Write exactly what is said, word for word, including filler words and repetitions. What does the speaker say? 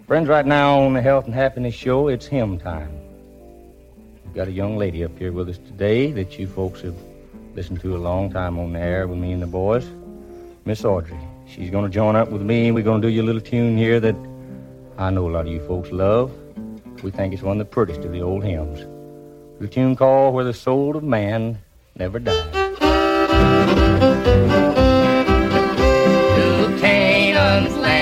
Friends, right now on the Health and Happiness Show, it's hymn time. We've got a young lady up here with us today that you folks have listened to a long time on the air with me and the boys, Miss Audrey. She's going to join up with me, and we're going to do you a little tune here that I know a lot of you folks love. We think it's one of the prettiest of the old hymns. A tune called Where the Soul of Man Never Died. To Canaan's land